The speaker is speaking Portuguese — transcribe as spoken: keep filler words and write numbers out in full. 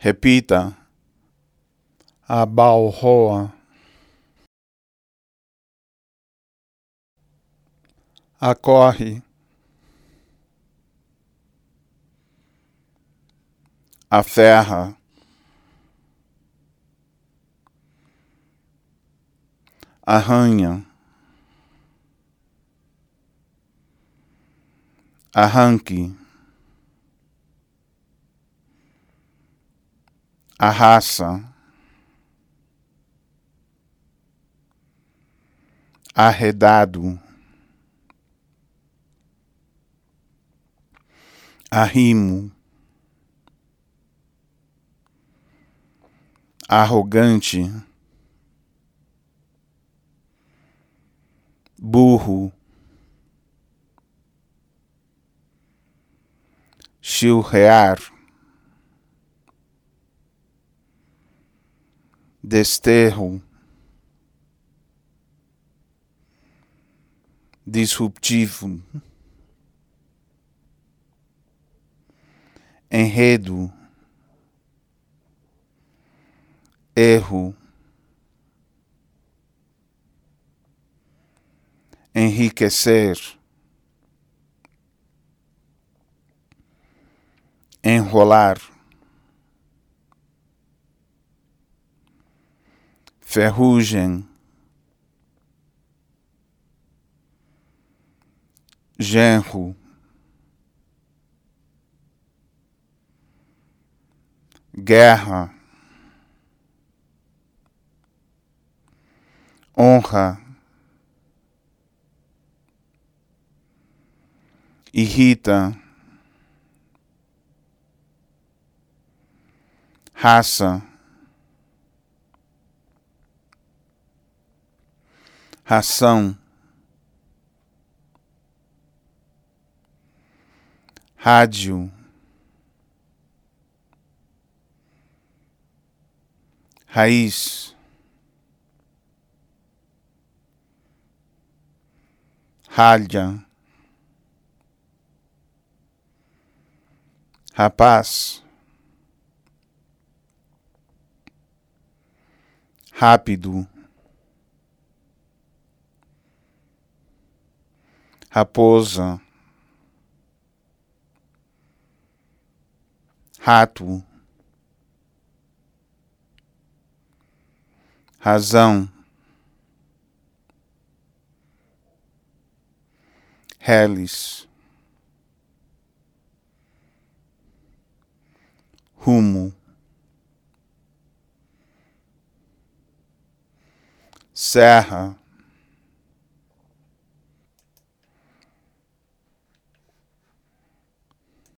Repita. Abalroa. Acorre. Aferra. Arranha. Arranque. Arraça. Arredado. Arrimo. Arrogante. Burro. Chilrear. Desterro. Disruptivo. Enredo. Erro. Enriquecer. Enrolar. Ferrugem. Genro. Guerra. Honra. Irrita. Raça. Ração. Rádio. Raiz. Ralha. Rapaz. Rápido. Raposa. Rato. Razão. Reles. Rumo. Serra.